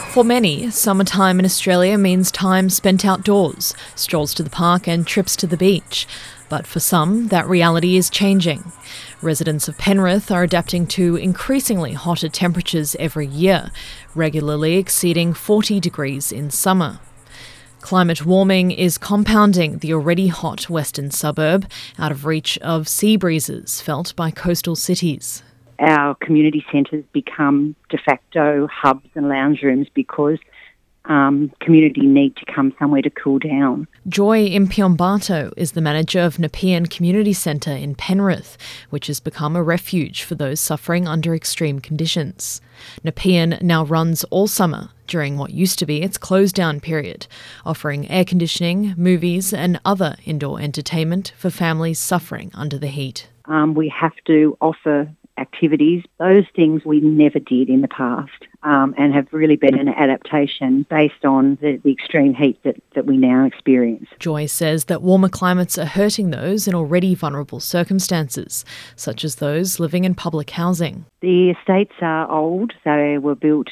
For many, summertime in Australia means time spent outdoors, strolls to the park and trips to the beach. But for some, that reality is changing. Residents of Penrith are adapting to increasingly hotter temperatures every year, regularly exceeding 40 degrees in summer. Climate warming is compounding the already hot western suburb out of reach of sea breezes felt by coastal cities. Our community centres become de facto hubs and lounge rooms because community need to come somewhere to cool down. Joy Impiombato is the manager of Nepean Community Centre in Penrith, which has become a refuge for those suffering under extreme conditions. Nepean now runs all summer during what used to be its closed-down period, offering air conditioning, movies and other indoor entertainment for families suffering under the heat. We have to offer activities, those things we never did in the past, and have really been an adaptation based on the extreme heat that we now experience. Joy says that warmer climates are hurting those in already vulnerable circumstances, such as those living in public housing. The estates are old. They were built,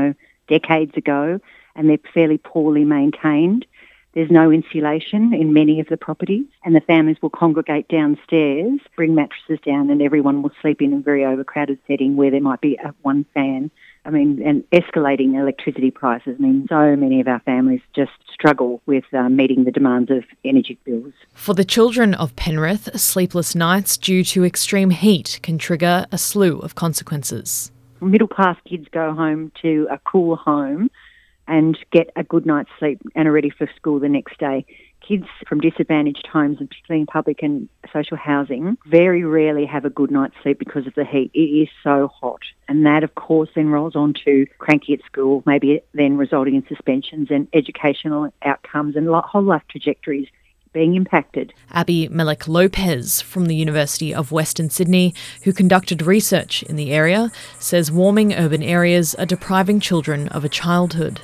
decades ago, and they're fairly poorly maintained. There's no insulation in many of the properties, and the families will congregate downstairs, bring mattresses down, and everyone will sleep in a very overcrowded setting where there might be one fan. And escalating electricity prices. So many of our families just struggle with meeting the demands of energy bills. For the children of Penrith, sleepless nights due to extreme heat can trigger a slew of consequences. Middle-class kids go home to a cool home and get a good night's sleep and are ready for school the next day. Kids from disadvantaged homes, and particularly in public and social housing, very rarely have a good night's sleep because of the heat. It is so hot. And that, of course, then rolls on to cranky at school, maybe then resulting in suspensions and educational outcomes and whole life trajectories being impacted. Abby Melek Lopez from the University of Western Sydney, who conducted research in the area, says warming urban areas are depriving children of a childhood.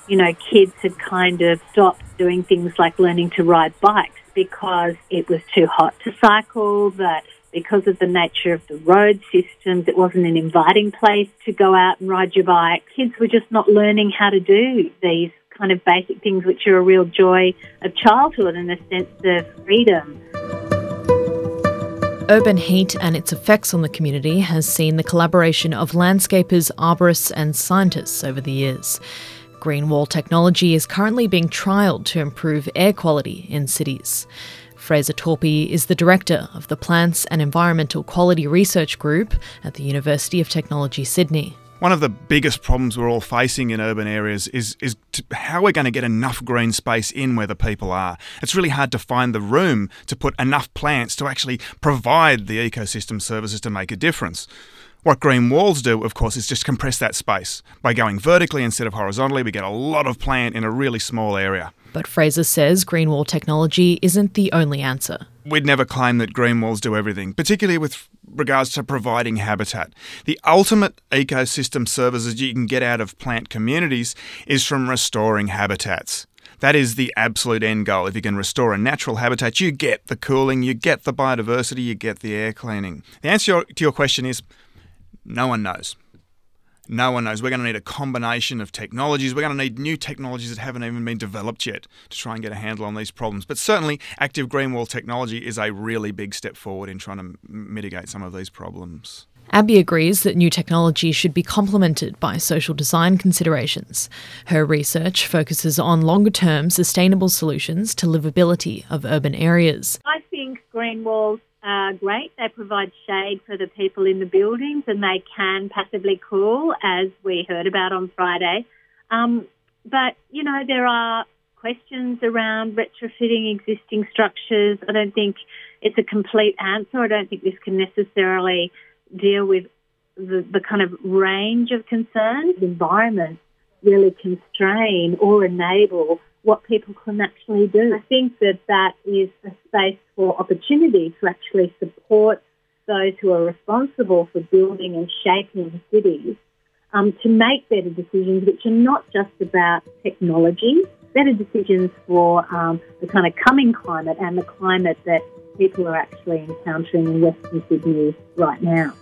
Kids had kind of stopped doing things like learning to ride bikes because it was too hot to cycle, that because of the nature of the road systems, it wasn't an inviting place to go out and ride your bike. Kids were just not learning how to do these kind of basic things which are a real joy of childhood and a sense of freedom. Urban heat and its effects on the community has seen the collaboration of landscapers, arborists and scientists over the years. Green wall technology is currently being trialled to improve air quality in cities. Fraser Torpey is the director of the Plants and Environmental Quality Research Group at the University of Technology, Sydney. One of the biggest problems we're all facing in urban areas is how we're going to get enough green space in where the people are. It's really hard to find the room to put enough plants to actually provide the ecosystem services to make a difference. What green walls do, of course, is just compress that space. By going vertically instead of horizontally, we get a lot of plant in a really small area. But Fraser says green wall technology isn't the only answer. We'd never claim that green walls do everything, particularly with regards to providing habitat. The ultimate ecosystem services you can get out of plant communities is from restoring habitats. That is the absolute end goal. If you can restore a natural habitat, you get the cooling, you get the biodiversity, you get the air cleaning. The answer to your question is no one knows. No one knows. We're going to need a combination of technologies. We're going to need new technologies that haven't even been developed yet to try and get a handle on these problems. But certainly, active green wall technology is a really big step forward in trying to mitigate some of these problems. Abby agrees that new technology should be complemented by social design considerations. Her research focuses on longer-term sustainable solutions to livability of urban areas. I think green walls are great. They provide shade for the people in the buildings and they can passively cool, as we heard about on Friday. But, there are questions around retrofitting existing structures. I don't think it's a complete answer. I don't think this can necessarily deal with the kind of range of concerns. Environments really constrain or enable what people can actually do. I think that is a space for opportunity to actually support those who are responsible for building and shaping cities to make better decisions, which are not just about technology, better decisions for the kind of coming climate and the climate that people are actually encountering in Western Sydney right now.